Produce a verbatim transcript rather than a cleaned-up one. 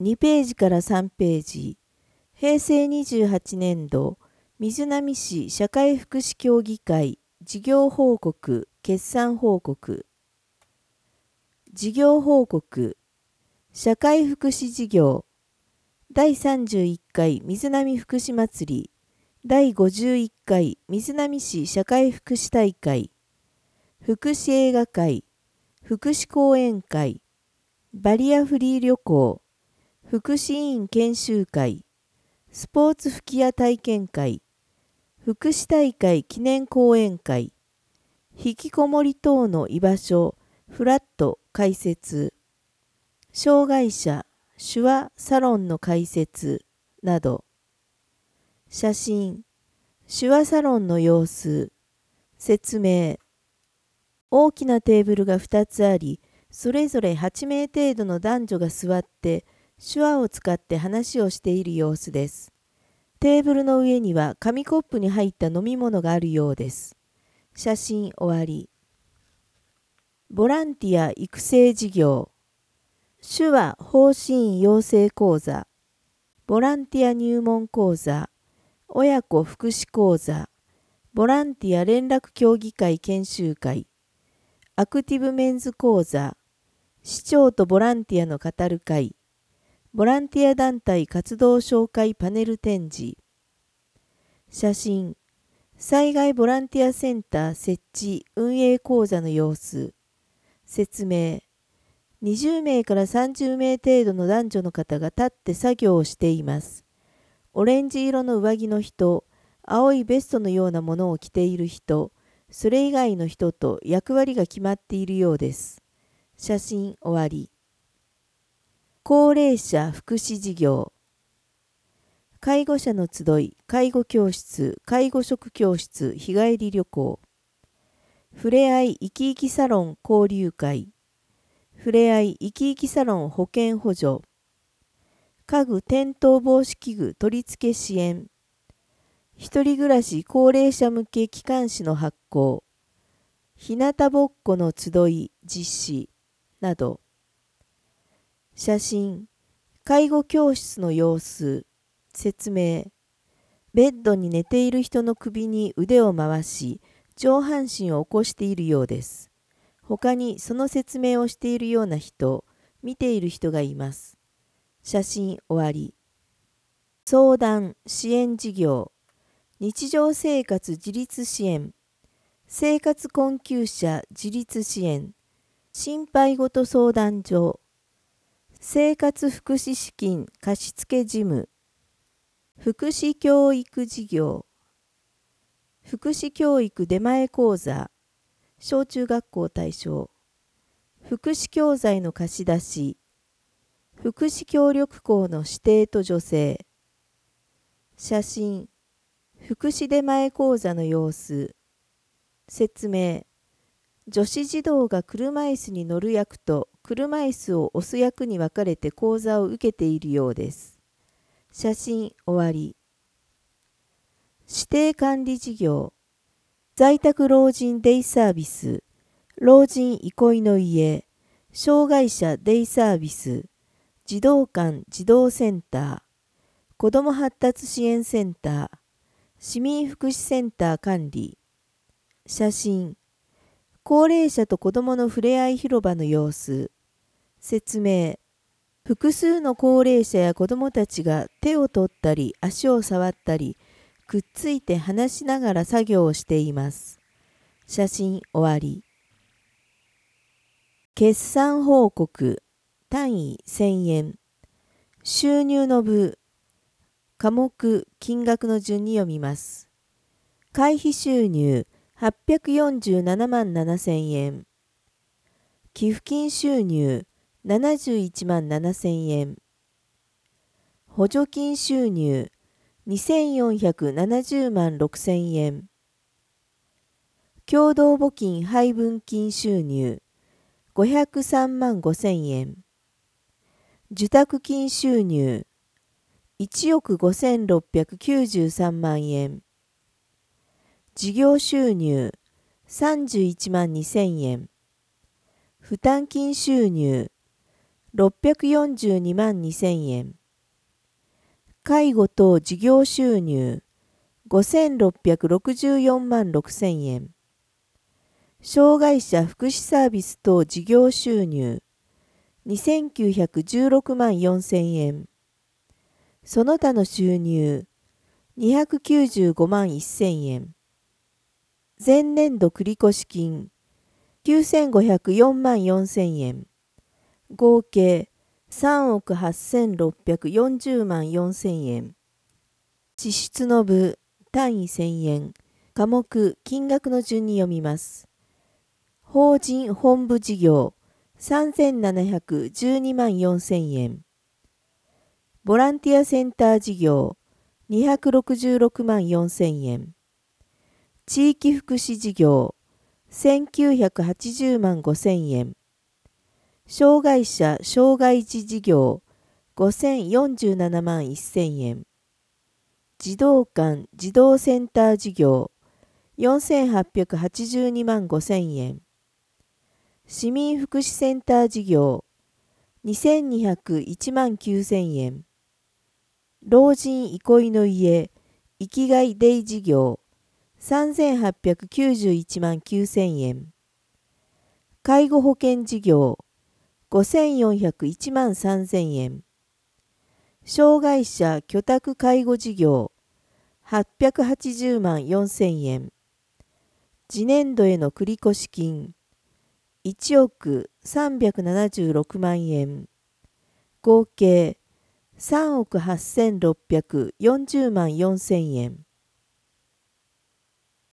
にページからさんページ、へいせいにじゅうはちねんど、瑞浪市社会福祉協議会事業報告決算報告。事業報告、社会福祉事業、だいさんじゅういっかい瑞浪福祉まつり、だいごじゅういっかい瑞浪市社会福祉大会、福祉映画会、福祉講演会、バリアフリー旅行、福祉委員研修会、スポーツ吹き矢体験会、福祉大会記念講演会、引きこもり等の居場所、フラット開設、障害者手話サロンの開設など。写真、手話サロンの様子、説明。大きなテーブルがふたつあり、それぞれはちめい程度の男女が座って手話を使って話をしている様子です。テーブルの上には紙コップに入った飲み物があるようです。写真終わり。ボランティア育成事業、手話方針養成講座、ボランティア入門講座、親子福祉講座、ボランティア連絡協議会研修会、アクティブメンズ講座、市長とボランティアの語る会、ボランティア団体活動紹介パネル展示。写真、災害ボランティアセンター設置運営講座の様子。説明。にじゅうめいからさんじゅうめい程度の男女の方が立って作業をしています。オレンジ色の上着の人、青いベストのようなものを着ている人、それ以外の人と役割が決まっているようです。写真終わり。高齢者福祉事業。介護者の集い、介護教室、介護職教室、日帰り旅行。ふれあい生き生きサロン交流会。ふれあい生き生きサロン保険補助。家具転倒防止器具取り付け支援。一人暮らし高齢者向け機関誌の発行。ひなたぼっこの集い実施など。写真、介護教室の様子。説明。ベッドに寝ている人の首に腕を回し、上半身を起こしているようです。他にその説明をしているような人、見ている人がいます。写真終わり。相談・支援事業、日常生活自立支援、生活困窮者自立支援、心配ごと相談所、生活福祉資金貸付事務、福祉教育事業、福祉教育出前講座、小中学校対象、福祉教材の貸し出し、福祉協力校の指定と助成。写真、福祉出前講座の様子。説明。女子児童が車椅子に乗る役と車椅子を押す役に分かれて講座を受けているようです。写真終わり。指定管理事業、在宅老人デイサービス、老人憩いの家、障害者デイサービス、児童館児童センター、子ども発達支援センター、市民福祉センター管理。写真、高齢者と子どものふれあい広場の様子。説明。複数の高齢者や子どもたちが手を取ったり足を触ったりくっついて話しながら作業をしています。写真終わり。決算報告、単位せんえん。収入の部、科目、金額の順に読みます。会費収入はっぴゃくよんじゅうななまんななせんえん。寄付金収入ななじゅういちまんななせんえん。補助金収入にせんよんひゃくななじゅうまんろくせんえん。共同募金配分金収入ごひゃくさんまんごせんえん。受託金収入いちおくごせんろっぴゃくきゅうじゅうさんまんえん。事業収入さんじゅういちまんにせんえん。負担金収入ろっぴゃくよんじゅうにまんにせんえん。介護等事業収入ごせんろっぴゃくろくじゅうよんまんろくせんえん。障害者福祉サービス等事業収入にせんきゅうひゃくじゅうろくまんよんせんえん。その他の収入にひゃくきゅうじゅうごまんせんえん。前年度繰越金きゅうせんごひゃくよんまんよんせんえん。合計さんおくはっせんろっぴゃくよんじゅうまんよんせんえん。支出の部単位せんえん。科目金額の順に読みます。法人本部事業さんぜんななひゃくじゅうにまんよんせんえん。ボランティアセンター事業にひゃくろくじゅうろくまんよんせんえん。地域福祉事業せんきゅうひゃくはちじゅうまんごせんえん。障害者障害児事業ごせんよんじゅうななまんせんえん。児童館児童センター事業よんせんはっぴゃくはちじゅうにまんごせんえん。市民福祉センター事業にせんにひゃくいちまんきゅうせんえん。老人憩いの家生きがいデイ事業さんぜんはっぴゃくきゅうじゅういちまんきゅうせんえん。介護保険事業ごせんよんひゃくいちまんさんぜんえん。障害者居宅介護事業はっぴゃくはちじゅうまんよんせんえん。次年度への繰越金いちおくさんびゃくななじゅうろくまんえん。合計さんおくはっせんろっぴゃくよんじゅうまんよんせんえん。